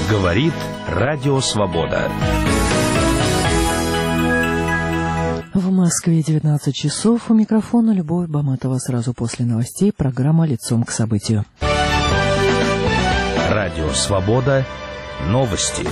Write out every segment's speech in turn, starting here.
Говорит Радио Свобода. В Москве 19 часов. У микрофона Любовь Баматова. Сразу после новостей программа «Лицом к событию». Радио Свобода. Новости.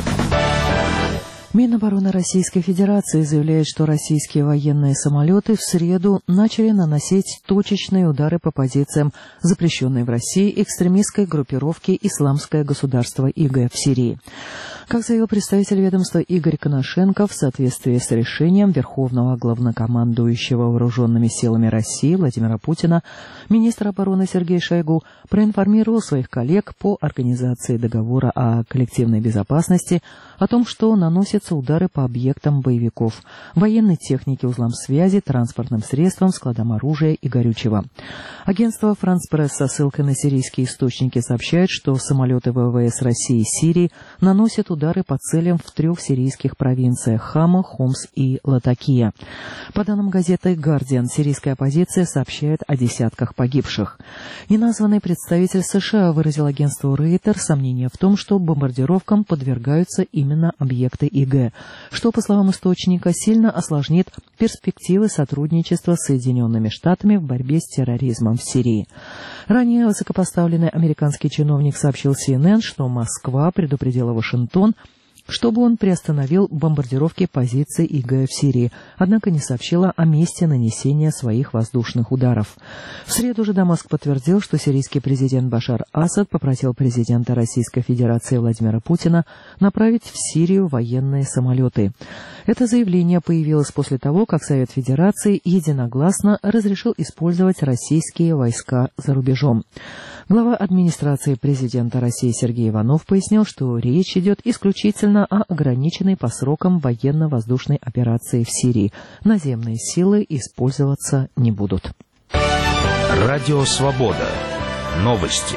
Минобороны Российской Федерации заявляет, что российские военные самолеты в среду начали наносить точечные удары по позициям запрещенной в России экстремистской группировки «Исламское государство» ИГ в Сирии. Как заявил представитель ведомства Игорь Коношенко, в соответствии с решением Верховного Главнокомандующего Вооруженными силами России Владимира Путина, министр обороны Сергей Шойгу проинформировал своих коллег по Организации договора о коллективной безопасности о том, что наносятся удары по объектам боевиков, военной технике, узлам связи, транспортным средствам, складам оружия и горючего. Агентство «Франс-Пресс» со ссылкой на сирийские источники сообщает, что самолеты ВВС России и Сирии наносят удары по целям в 3 сирийских провинциях – Хама, Хомс и Латакия. По данным газеты «Гардиан», сирийская оппозиция сообщает о десятках погибших. Неназванный представитель США выразил агентству Рейтер сомнение в том, что бомбардировкам подвергаются именно объекты ИГ, что, по словам источника, сильно осложнит перспективы сотрудничества с Соединенными Штатами в борьбе с терроризмом в Сирии. Ранее высокопоставленный американский чиновник сообщил CNN, что Москва предупредила Вашингтон, чтобы он приостановил бомбардировки позиций ИГ в Сирии, однако не сообщила о месте нанесения своих воздушных ударов. В среду же Дамаск подтвердил, что сирийский президент Башар Асад попросил президента Российской Федерации Владимира Путина направить в Сирию военные самолеты. Это заявление появилось после того, как Совет Федерации единогласно разрешил использовать российские войска за рубежом. Глава администрации президента России Сергей Иванов пояснил, что речь идет исключительно о ограниченной по срокам военно-воздушной операции в Сирии. Наземные силы использоваться не будут. Радио Свобода. Новости.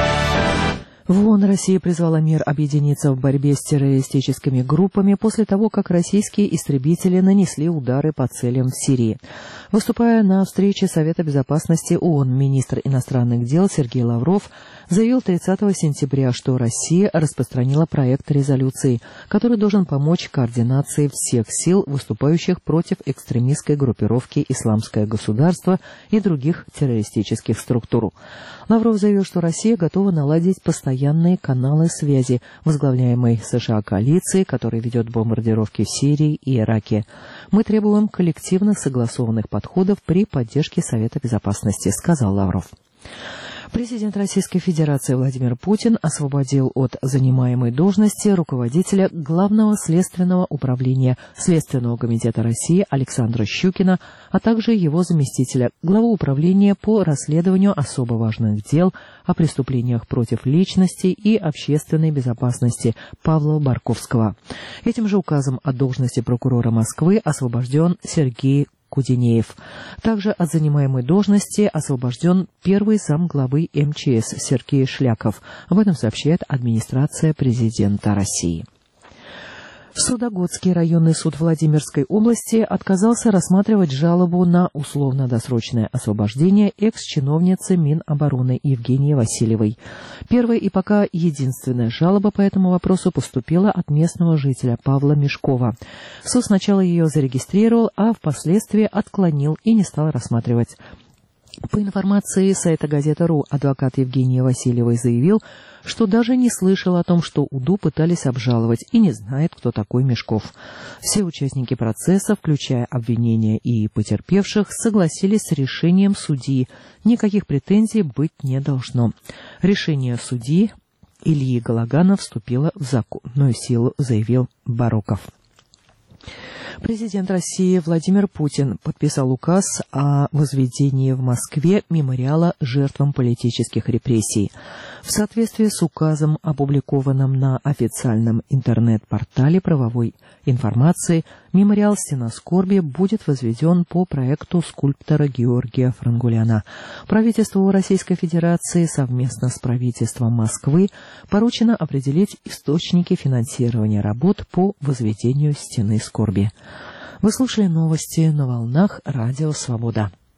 В ООН Россия призвала мир объединиться в борьбе с террористическими группами после того, как российские истребители нанесли удары по целям в Сирии. Выступая на встрече Совета безопасности ООН, министр иностранных дел Сергей Лавров заявил 30 сентября, что Россия распространила проект резолюции, который должен помочь координации всех сил, выступающих против экстремистской группировки «Исламское государство» и других террористических структур. Лавров заявил, что Россия готова наладить постоянные каналы связи, возглавляемой США коалиции, которая ведет бомбардировки в Сирии и Ираке. Мы требуем коллективных согласованных подходов при поддержке Совета безопасности, сказал Лавров. Президент Российской Федерации Владимир Путин освободил от занимаемой должности руководителя Главного следственного управления Следственного комитета России Александра Щукина, а также его заместителя, главу управления по расследованию особо важных дел о преступлениях против личности и общественной безопасности Павла Барковского. Этим же указом от должности прокурора Москвы освобожден Сергей Кудинеев. Также от занимаемой должности освобожден первый замглавы МЧС Сергей Шляков. Об этом сообщает администрация президента России. Судогодский районный суд Владимирской области отказался рассматривать жалобу на условно-досрочное освобождение экс-чиновницы Минобороны Евгении Васильевой. Первая и пока единственная жалоба по этому вопросу поступила от местного жителя Павла Мешкова. Суд сначала ее зарегистрировал, а впоследствии отклонил и не стал рассматривать. По информации сайта «Газета.ру», адвокат Евгении Васильевой заявил, что даже не слышал о том, что УДУ пытались обжаловать, и не знает, кто такой Мешков. Все участники процесса, включая обвинения и потерпевших, согласились с решением судьи. Никаких претензий быть не должно. Решение судьи Ильи Галагана вступило в законную силу, заявил Бароков. Президент России Владимир Путин подписал указ о возведении в Москве мемориала жертвам политических репрессий. В соответствии с указом, опубликованным на официальном интернет-портале правовой информации, мемориал «Стена скорби» будет возведен по проекту скульптора Георгия Франгуляна. Правительству Российской Федерации совместно с правительством Москвы поручено определить источники финансирования работ по возведению «Стены скорби». Вы слушали новости на волнах Радио Свобода.